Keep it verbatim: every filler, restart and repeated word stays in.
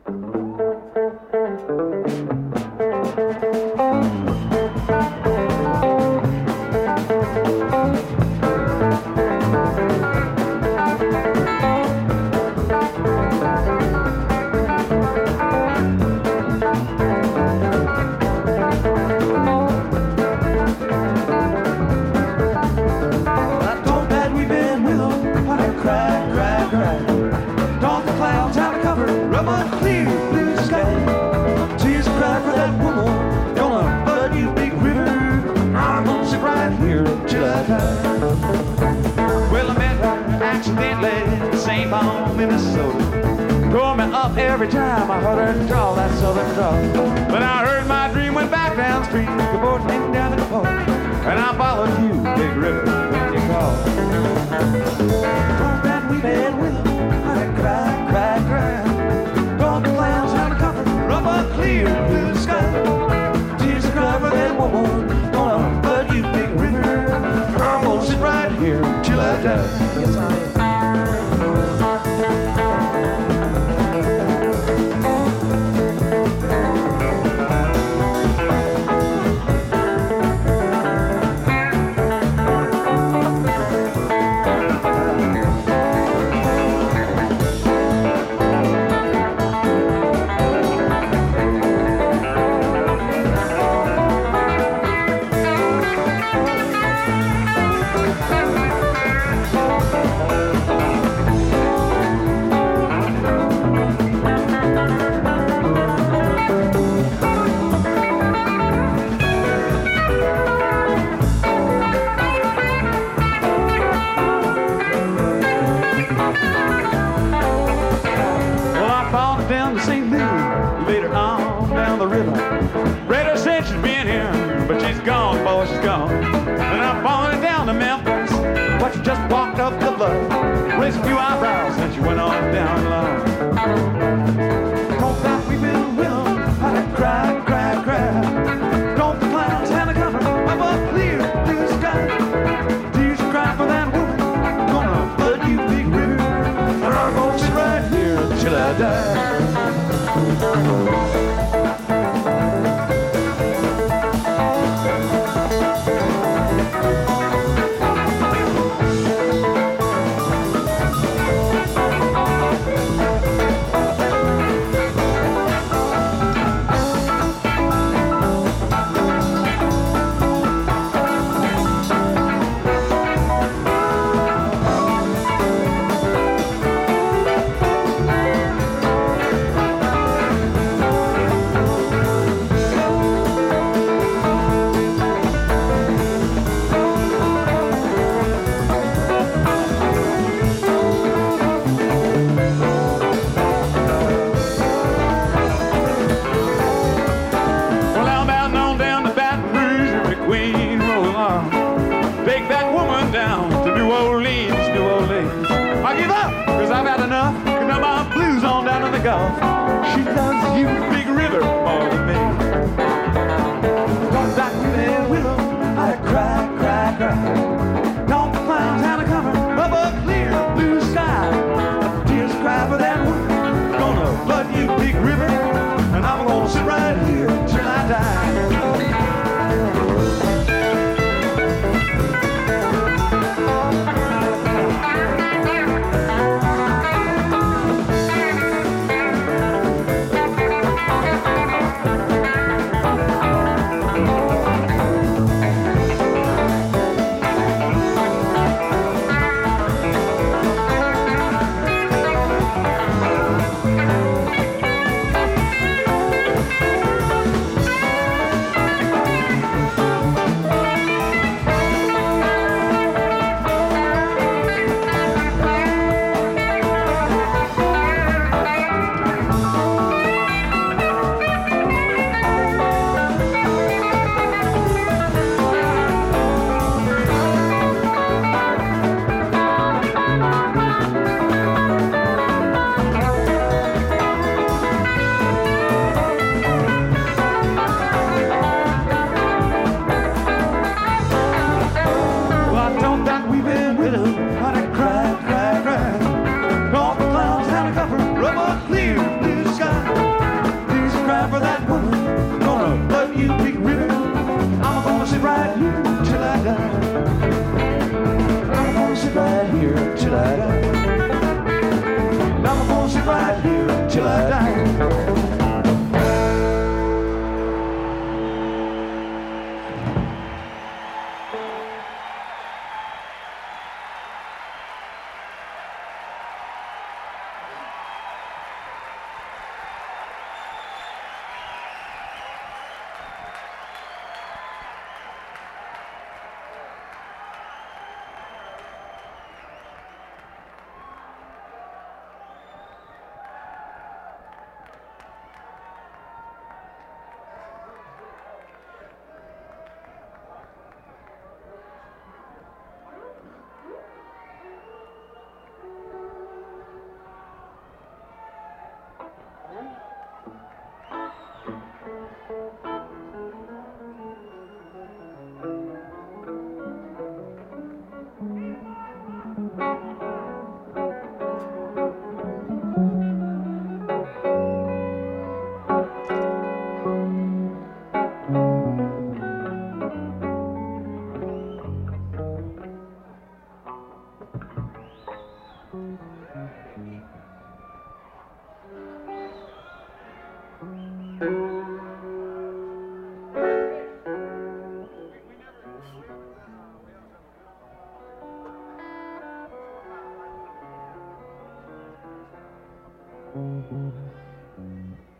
Well, I met her accidentally, Saint Paul, Minnesota. Tore me up every time I heard her draw that southern draw. But I heard my dream went back down the street, the boat came down the pole, and I followed you, Big River, when you called. Thought that we met with her, I cried, cried, cried. Thought the clouds had a comfort, up a clear blue sky. Tears to cry for that woman, gonna flood you, Big River. I'm gonna sit right here till I die. Yes, I am. Down to Saint Louis, later on down the river. Rita said she's been here, but she's gone, boy, she's gone. And I'm falling down to Memphis, but she just walked up the blood, raised a few eyebrows, and she went on down low. Don't that we've been with them, I cried, cried, cried. Don't the clouds have a cover of a clear blue sky? Tears cry for that woman, gonna flood you, Big River. And I'm gonna sit right here till I die. Take that woman down to New Orleans, New Orleans. I give up, cause I've had enough. Cause now my blues on down to the Gulf. She loves you, Big River, more than me. Cause I there with her, I cry, cry, cry. Don't the clouds have a cover of a clear blue sky? Tears cry for that woman, gonna flood you, Big River. And I'm gonna sit right here